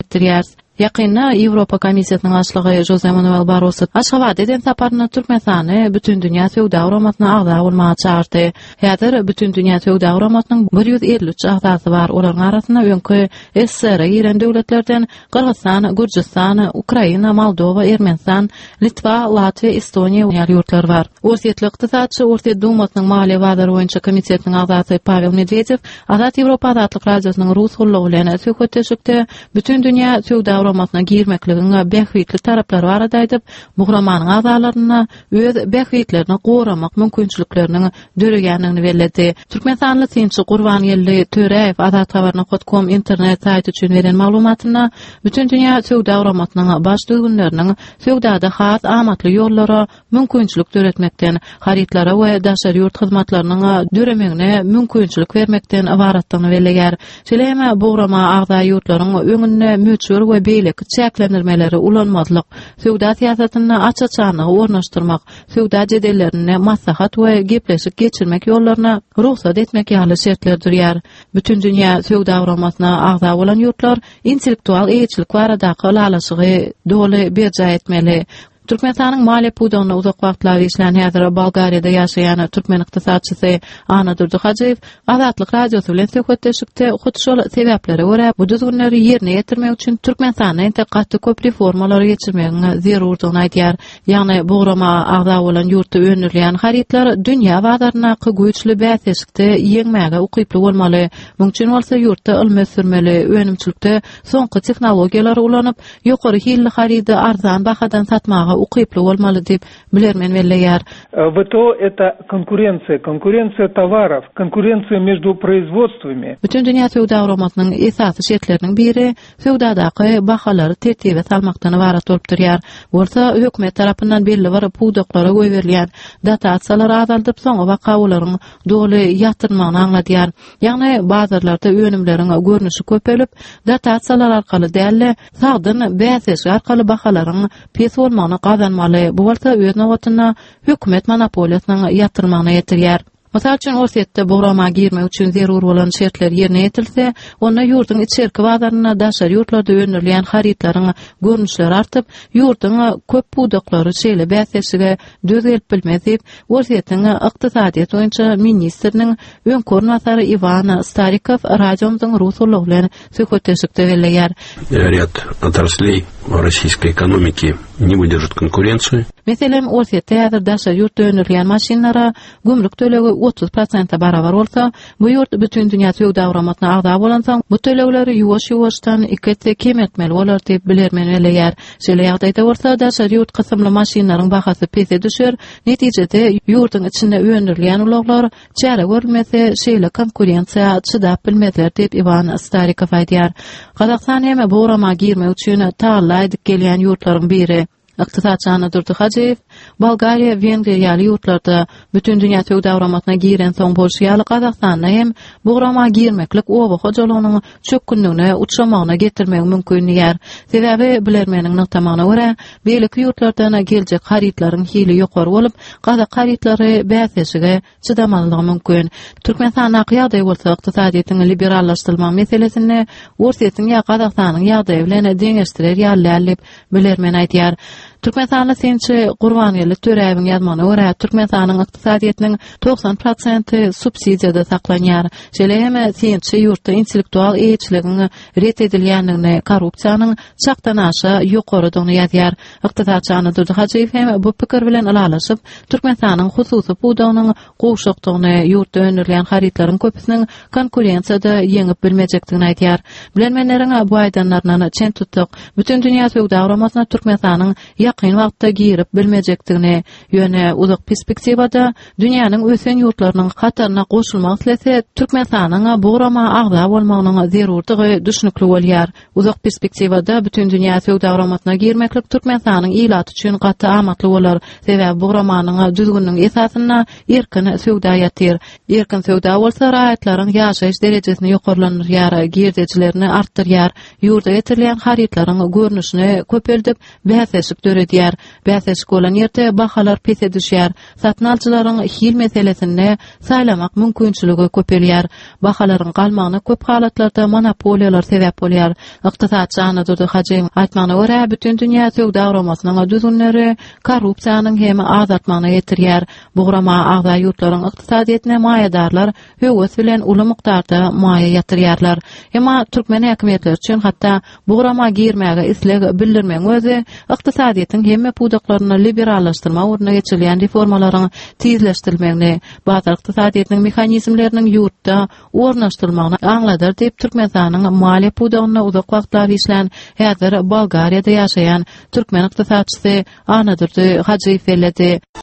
etdirýär. Yakında Avrupa Komissiýasynyň başlygy Jose Manuel Barroso Aşgabat eden saparyna Türkmenistany bütün dünýä söwda guramatyna agza bolmagy çağırdy. Häzir bütün dünýä söwda guramatynyň 153 agzasy bar. Olaryň arasynda öňkü SSR ýeren döwletlerden Kyrgyzstan, Gürjistan, Ukraina, Moldowa, Ermenistan, Litwa, Latwiýa, Estoniýa ýurtlar bar. Orsetli ykdysadçy Orta Dumasynyň Maliýe bazary boýunça komissiyanyň agzasy Pavel Medvedev Azat Ýewropa Azatlyk radiosynyň rus gullugy bilen söhbetleşikde bütün dünýä söwda guramatyna girmekligiňe bähwitli taraplary bar aýdyp, bu guramanyň agzalaryna öz bähwitlerini goramak mümkinçiliklerini döregenligini bellädi. Türkmenistanly Sinçi Gurban Ýelli Töreýew Azat habarna.com internet saýty üçin beren maglumatyna bütün dünýä söwda guramatynyň baş düzgünleriniň söwdada has amatly ýollary mümkinçilik döretmekden, haritlara we daşary ýurt hyzmatlarynyň döremegine mümkinçilik bermekden ibaratdygyny belläger. Şeýle bu gurama agza ýurtlaryň öňünde möçür we beýleki çäklendirmeleri ulanmazlyk, söwda siýasatyny açaçanygy ornaşdyrmak, söwda jedellerini maslahat we gepleşik geçirmek ýollaryna ruhsat etmek ýaly şertler durýar. Bütün dünýä söwda guramatyna agza bolan ýurtlar intellektual eýçilik baradaky alaşygy doly berja etmeli. Türkmenistanyň Maliýe pudagyna uzak wagtlar işlän häzir Bolgariýada ýaşaýan türkmen ykdysadçysy Anadur Hajayew Azatlyk radiosy bilen söhbetleşikde şol sebäplere görä bu düzgünleri ýerine ýetirmek üçin Türkmenistanyň intaqatly köp reformalary geçirmegiň zerurdygyny aýdýar. Ýagny bu gurama agza bolan ýurtda öňürleýän haritlar dünýä bazaryna güýçli bäseslikde ýeňmäge ukyply bolmaly. Muň üçin bolsa ýurtda ilme sürmeli, önümçilikde soňky tehnologiýalary ulanyp, ýokary hilli harity arzan bahadan satmagy ukyply bolmaly diýip bilermen belleýär. ВТО это конкуренция товаров, конкуренция между производствами. Bütün dünýä söwda guramatynyň esasy şertleriniň biri söwdadaky bahalary tertibe salmakdan ibarat bolup durýar. Bolsa hökümet tarapyndan belli bir pudaklara goýberilýän dotatsiýalar azaldyp soňa bakawlaryň doly ýatyrmagyny aňladýar. Ýagny bazarlarda önümleriň görnüşi köpelip, dotatsiýalar arkaly däl, sagdyn bäsesi arkaly bahalaryň pes bolmagyny gazanmaly. Bu bolsa öz nowatyna hökümet monopoliýasynyň ýatyrmagyna ýetirýär. Mesela üçün Orsetde bu gurama girmek üçin zerur bolan şertler ýerine ýetilse, onda ýurtyň içerki bazaryna daşary ýurtlarda öňürleýän haritlaryň görnüşleri artyp, ýurtyň köp pudaklary şeýle bäsesige döz gelip bilmez diýip Orsetdiň ykdysadiýet boýunça ministriniň öňkör nazary Ivan Starikov radiomyzyň rus gullugy bilen söhbetleşikde belläýär. Ряд отраслей в российской экономике не выдержат конкуренцию. Meselem Orsetde häzir daşary ýurtda öňürleýän maşinlara gümrük tölegi 30% barabar bolsa, bu ýurt bütün dünýä söwda guramatyna agza bolan soň bu tölegleri ýuwaş-ýuwaşdan ikete kemetmeli bolar diýip bilermen belläýär. Şeýle ýagdaýda bolsa daşary ýurt kysymly maşinalaryň bahasy pese düşer. Netijede ýurtyň içinde öňürleýän ulaglar çäre görmese şeýle konkurensiýa çydap bilmezler diýip Ivan Starikov aýdýar. Gazakystan hem bu gurama girmek üçin taýla edip gelýän ýurtlaryň biri. Ykdysadçy Anadur Hajayew, Bolgariýa, Wengriýa ýurtlarda bütün dünýä söwda guramatyna giren soň bolşýaly Gazakstanda hem bu gurama girmeklik oba hojalygynyň çökünligine uçramagyna getirmek mümkin ýer. Sebäbi bilermeniň nykdamagyna görä, beýleki ýurtlardan geljek haritlaryň hili ýokary bolup, Gazak haritlary bäsesige çydamalygy mümkin. Türkmenistan ýagdaýy bolsa ykdysadyýetiň liberallaşdyrylma meselesini Orsetdiň ýa Gazakstanyň ýagdaýy bilen deňeşdirer ýaly bilermen aýdýar. Türkmenistanly Sinçi Gurban Ýelli Töreýewiň ýazmagyna görä, Türkmenistanyň ykdysadyýetynyň 90% subsidiýada saklanýar. Şeýle Sinçi ýurtda intellektual eýçiligiň ret edilýändigini, korrupsiýanyň çakdan aşa ýokarydygyny ýazýar. Ykdysadçy Anadur Hajayew hem bu pikir bilen alalaşyp, Türkmenistanyň hususy pudagynyň gowşakdygyny, ýurtda öňürleýän haritlaryň köpüsiniň konkurensiýada ýeňip bilmejekdigini aýdýar. Bilenmenleriň bu aýdanlaryny çen tutdyk. Bütün dünýä söwda guramatyna Türkmenistanyň ýakyn wagtda girip bilmejekdigini, ýöne uzak perspektiwada dünýäniň ösen ýurtlarynyň hataryna goşulmak tilese Türkmenistanyň bu gurama agza bolmagynyň zerurdygy düşünikli bolýar. Uzak perspektiwada bütün dünýä söwda guramatyna girmeklik Türkmenistanyň ilaty üçin gaty amatly bolar. Sebäbi bu guramanyň düzgünliği esasyna erkin söwda ýatyr. Erkin söwda bolsa raýatlaryň ýaşaýyş derejesini ýokarlanýar, girdeçilerini artdyrýar, ýurda ýetirilýän haritlaryň görnüşini köpeldip bäsesik edýär. Bäseşik bolan ýerde bahalar pes edýär. Satyn alçylaryň hil meselesinde saýlamak mümkinçiligi köpelýär. Bahalaryň galmagyna köp halatlarda monopoliýalar sebäp bolýar. Ykdysatçy Anadolu Hajym aýtmagyna görä, bütün dünýä söwdawramasynyň düzünleri korrupsiýanyň hem azatmagyna ýetirýär. Bugrama agza ýurtlaryň ykdysadyetine maýadarlar höwes bilen uly mykdarda maýa ýatyrýarlar. Emma türkmen häkimetleri üçin hatda bugrama girmäge isleg bildirmeň özi ykdysadyetiň hemme pudaklaryny liberallaşdyrma uruna geçirilýän reformalaryň tizleşdirilmegini, bazı ykdysadyetiň mexanizmleriniň ýurtda ornaşdyrylmagyny aňladyr diýip Türkmenistanyň maliýe pudagyna uzak wagtlar işlän häzir Bolgariýada ýaşaýan türkmen ykdysatçysy Anadolu Hajy